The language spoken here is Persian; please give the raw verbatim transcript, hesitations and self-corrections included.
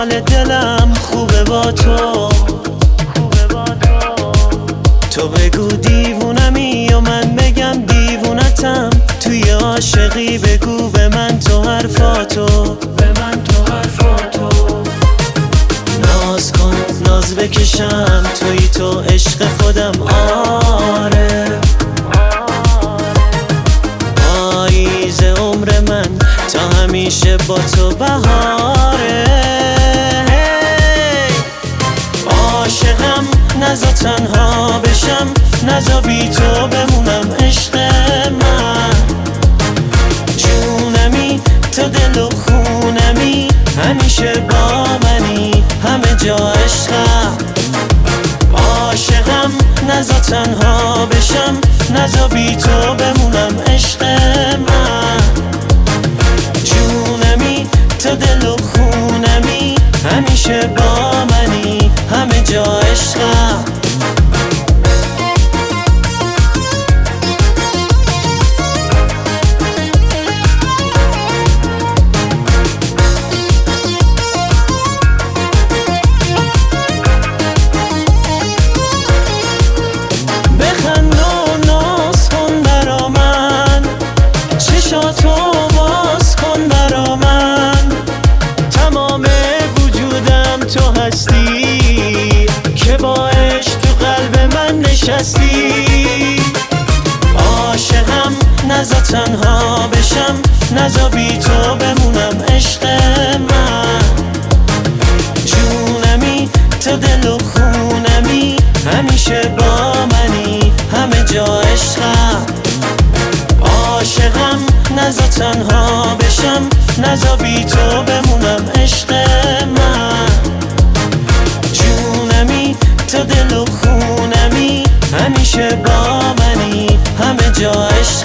حال دلم خوبه با تو. تو بگو دیوونمی یا من بگم دیوونتم، توی عاشقی بگو به من تو حرفاتو، به من تو حرفاتو. ناز کن ناز بکشم توی تو عشق خودم، آره پاییز عمر من تا همیشه با تو بهاره. عاشقم نزا تنها بشم، نزا بی تو بمونم عشق من. جونمی تو دل و خونمی، همیشه با منی همه جا عشقم. عاشقم نزا تنها بشم، نزا بی تو بمونم عشق من. جونمی تو دل و خونمی، همیشه با منی همه جا عشقم. بخند و ناز کن برا من، چشاتو باز کن برا من. تمام وجودم تو هستی که با عشق تو قلب من نشستی. عاشقم نزا تنها بشم، نزا بی تو بمونم عشق من. جونمی تو دل و خونمی، همیشه با منی همه جا عشقم. عاشقم نزا تنها بشم، نزا بی تو بمونم عشق من. جونمی تو دل و خونمی، همیشه با منی همه جا عشقم.